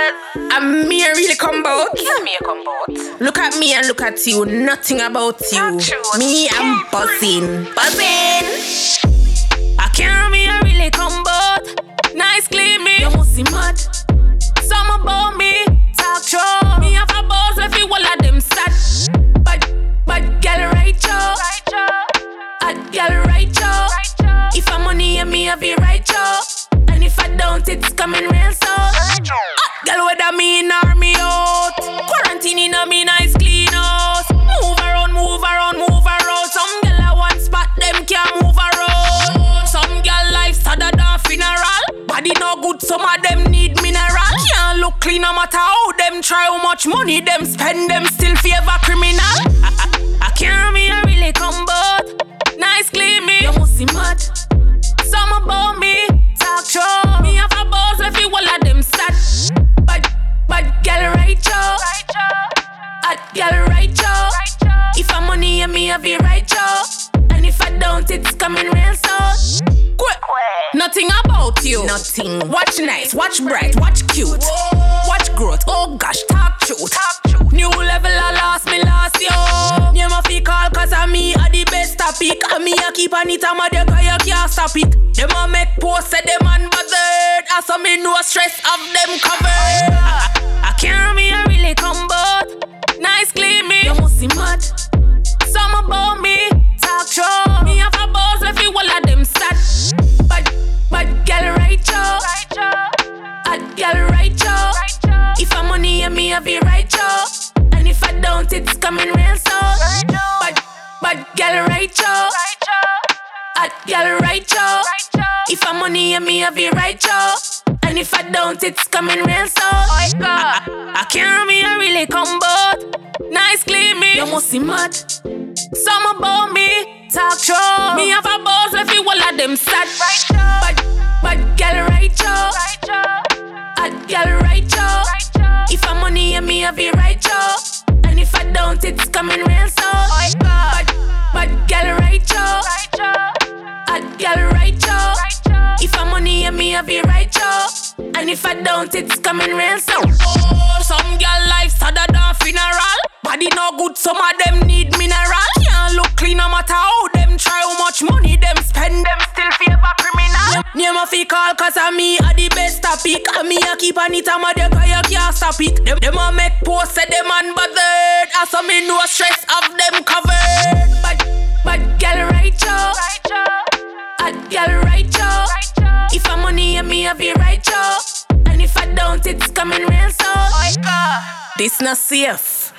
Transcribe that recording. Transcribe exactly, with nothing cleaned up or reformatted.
I'm me and really come bout. Yeah, me a come bout. Look at me and look at you. Nothing about you. Me, I'm buzzing. Buzzing. I can't me and really come bout. Nice clean me. You must see mad. Some about me. Talk show. Me have a boss if you all of them sad. But, but girl right yo. Hot girl right yo. If I'm money and me have it right yo. And if I don't, it's coming real so. Hot girl whether me in or me out. Quarantine in a me nice clean house. Move around, move around, move around. Some girl at one spot, them can't move around. Some girl life sadder than funeral. Body no good, some of them need mineral. Can't look clean no matter how them try, how much money them spend, them still favor criminal. I, I, I can't me a really come bout. Nice clean me, you must see mad. Some about me, talk show. Me have a boss if you all of them sad. But, but girl right yo. Hot girl right yo. If I'm money and me have it right yo. And if I don't, it's coming real so. Quick. Nothing about you. Nothing. Watch nice, watch bright, watch cute. Watch growth, oh gosh, talk truth. New level I lost me last year. Name of the call cause I'm me are the best topic. And me a keep on it, I'm a de cause you can't stop it. Them a make post, say them unbothered. As so me no stress of them covered. I, I can't me a really come bout. Nice clean me, you must see mad. Some about me, talk show. Me have a boss if you all of them sad. But, but girl right yo. Hot girl right yo. If I'm money and me have it right yo. And if I don't, it's coming real so. But, but girl right yo. Hot girl right yo. If I'm money and me have it right yo. And if I don't, it's coming real so. I, I, I can't me a really come bout. Nice clean me, you must see mad. Some about me, talk show. Me have a boss if you all of them sad. But, but girl right yo. Hot girl right yo. If I'm money and me have it right yo. And if I don't, it's coming real so. But, but girl right yo. Hot girl right yo. If I'm money and me have it right yo. And if I don't, it's coming real so. Oh, some girl life sadder than funeral. Body no good, some of them need mineral. Can't look clean no matter how them try, how much money them spend, them still favor criminal. Name of the call cause I'm me are the best topic. And me a keep on it, I'm a de cause you can't stop it. Them, them a make post, say them unbothered. As so me no stress of them covered. But, but girl right yo. Hot girl right yo. If I'm money and me have it right yo. And if I don't, it's coming real so. This not safe.